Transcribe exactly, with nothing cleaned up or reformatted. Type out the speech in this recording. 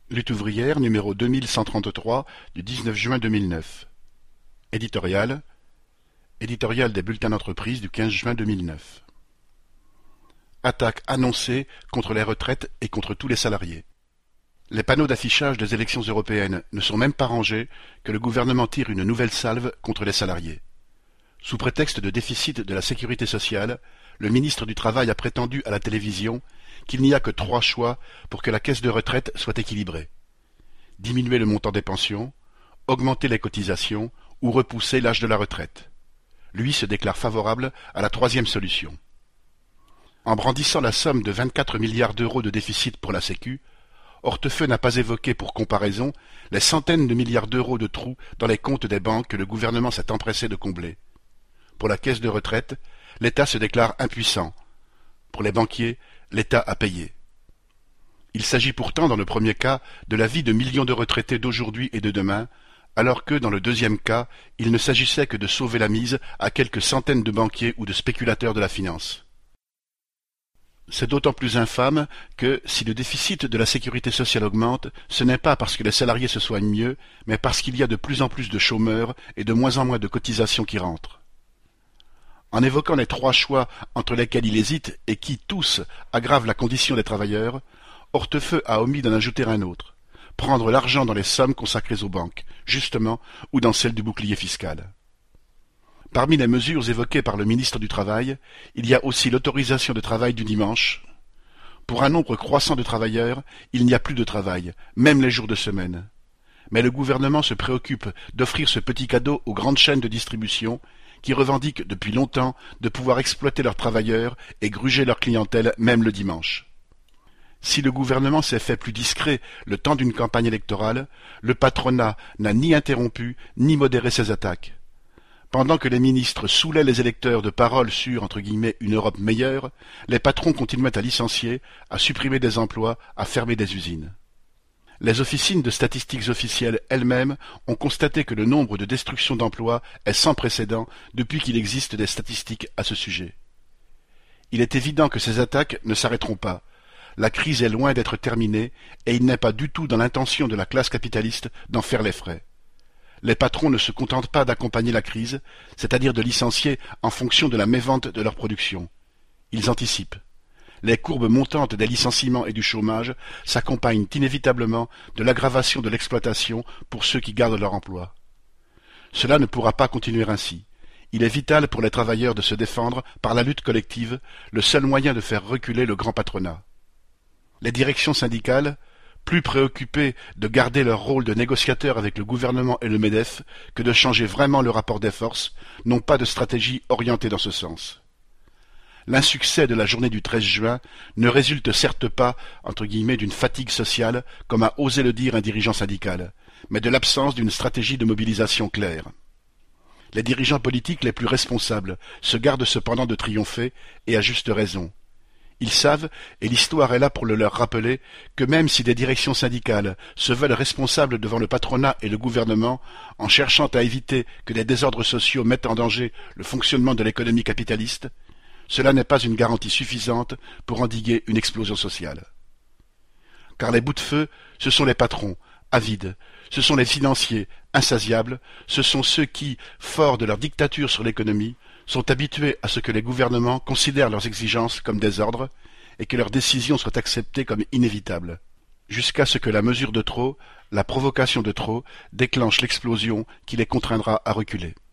Lutte ouvrière numéro deux mille cent trente-trois du dix-neuf juin deux mille neuf. Éditorial. Éditorial des bulletins d'entreprise du quinze juin deux mille neuf. Attaque annoncée contre les retraites et contre tous les salariés. Les panneaux d'affichage des élections européennes ne sont même pas rangés que le gouvernement tire une nouvelle salve contre les salariés. Sous prétexte de déficit de la sécurité sociale, le ministre du Travail a prétendu à la télévision qu'il n'y a que trois choix pour que la caisse de retraite soit équilibrée. Diminuer le montant des pensions, augmenter les cotisations ou repousser l'âge de la retraite. Lui se déclare favorable à la troisième solution. En brandissant la somme de vingt-quatre milliards d'euros de déficit pour la Sécu, Hortefeux n'a pas évoqué pour comparaison les centaines de milliards d'euros de trous dans les comptes des banques que le gouvernement s'est empressé de combler. Pour la caisse de retraite, l'État se déclare impuissant. Pour les banquiers, l'État a payé. Il s'agit pourtant, dans le premier cas, de la vie de millions de retraités d'aujourd'hui et de demain, alors que, dans le deuxième cas, il ne s'agissait que de sauver la mise à quelques centaines de banquiers ou de spéculateurs de la finance. C'est d'autant plus infâme que, si le déficit de la sécurité sociale augmente, ce n'est pas parce que les salariés se soignent mieux, mais parce qu'il y a de plus en plus de chômeurs et de moins en moins de cotisations qui rentrent. En évoquant les trois choix entre lesquels il hésite et qui, tous, aggravent la condition des travailleurs, Hortefeux a omis d'en ajouter un autre, prendre l'argent dans les sommes consacrées aux banques, justement, ou dans celles du bouclier fiscal. Parmi les mesures évoquées par le ministre du Travail, il y a aussi l'autorisation de travail du dimanche. Pour un nombre croissant de travailleurs, il n'y a plus de travail, même les jours de semaine. Mais le gouvernement se préoccupe d'offrir ce petit cadeau aux grandes chaînes de distribution qui revendiquent depuis longtemps de pouvoir exploiter leurs travailleurs et gruger leur clientèle même le dimanche. Si le gouvernement s'est fait plus discret le temps d'une campagne électorale, le patronat n'a ni interrompu ni modéré ses attaques. Pendant que les ministres saoulaient les électeurs de paroles sur, entre guillemets, une Europe meilleure, les patrons continuaient à licencier, à supprimer des emplois, à fermer des usines. Les officines de statistiques officielles elles-mêmes ont constaté que le nombre de destructions d'emplois est sans précédent depuis qu'il existe des statistiques à ce sujet. Il est évident que ces attaques ne s'arrêteront pas. La crise est loin d'être terminée et il n'est pas du tout dans l'intention de la classe capitaliste d'en faire les frais. Les patrons ne se contentent pas d'accompagner la crise, c'est-à-dire de licencier en fonction de la mévente de leur production. Ils anticipent. Les courbes montantes des licenciements et du chômage s'accompagnent inévitablement de l'aggravation de l'exploitation pour ceux qui gardent leur emploi. Cela ne pourra pas continuer ainsi. Il est vital pour les travailleurs de se défendre par la lutte collective, le seul moyen de faire reculer le grand patronat. Les directions syndicales, plus préoccupées de garder leur rôle de négociateur avec le gouvernement et le MEDEF que de changer vraiment le rapport des forces, n'ont pas de stratégie orientée dans ce sens. L'insuccès de la journée du treize juin ne résulte certes pas, entre guillemets, d'une fatigue sociale, comme a osé le dire un dirigeant syndical, mais de l'absence d'une stratégie de mobilisation claire. Les dirigeants politiques les plus responsables se gardent cependant de triompher, et à juste raison. Ils savent, et l'histoire est là pour le leur rappeler, que même si des directions syndicales se veulent responsables devant le patronat et le gouvernement, en cherchant à éviter que des désordres sociaux mettent en danger le fonctionnement de l'économie capitaliste, cela n'est pas une garantie suffisante pour endiguer une explosion sociale. Car les bouts de feu, ce sont les patrons, avides, ce sont les financiers, insatiables, ce sont ceux qui, forts de leur dictature sur l'économie, sont habitués à ce que les gouvernements considèrent leurs exigences comme des ordres et que leurs décisions soient acceptées comme inévitables, jusqu'à ce que la mesure de trop, la provocation de trop, déclenche l'explosion qui les contraindra à reculer.